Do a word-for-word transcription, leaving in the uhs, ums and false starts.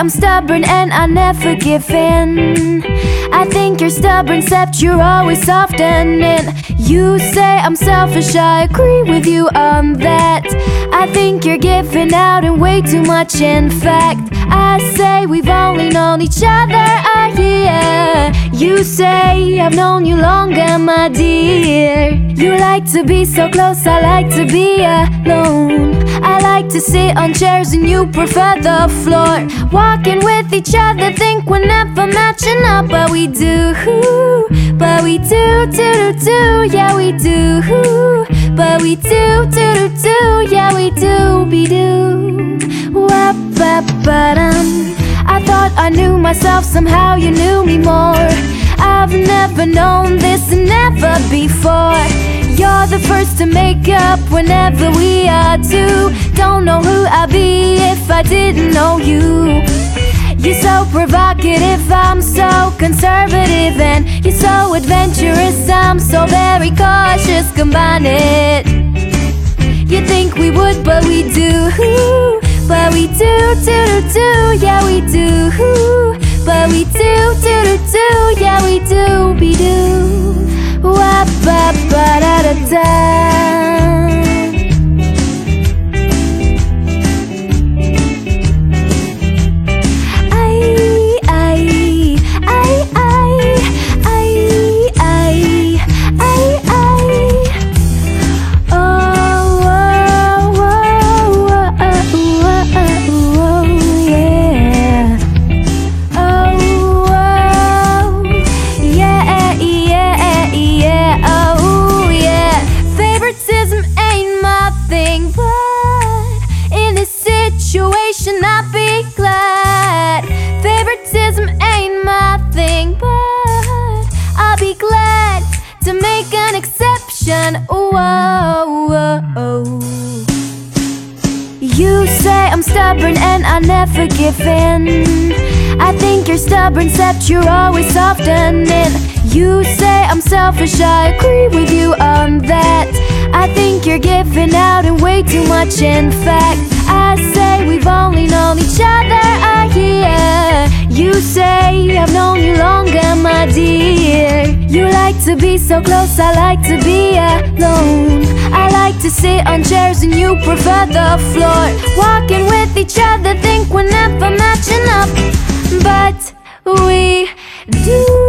I'm stubborn and I never give in. I think you're stubborn, except you're always softening. You say I'm selfish, I agree with you on that. I think you're giving out and way too much. In fact, I say we've only known each other a year. You say I've known you longer, my dear. You like to be so close, I like to be alone. I like to sit on chairs and you prefer the floor. Walking with each other, think we're never matching up, but we do, but we do, do, do, do, yeah we do, but we do, do, do, do, yeah we do, be do. I thought I knew myself, somehow you knew me more. I've never known this, never before. You're the first to make up whenever we are two. Don't know who I'd be if I didn't know you. You're so provocative, I'm so conservative, and you're so adventurous, I'm so very cautious. Combine it. You think we would, but we do, but we do, do, do, do, yeah we do, but we do, do, do, do, yeah we do, be do. Wa ba ba da da da. I'll be glad. Favoritism ain't my thing, but I'll be glad to make an exception. Ooh, oh, oh. You say I'm stubborn and I never give in. I think you're stubborn, except you're always softening. You say I'm selfish, I agree with you on that. I think you're giving out and way too much. In fact, I say we've only known each other a year. You say I've known you longer, my dear. You like to be so close, I like to be alone. I like to sit on chairs and you prefer the floor. Walking with each other, think we're never matching up, but we do.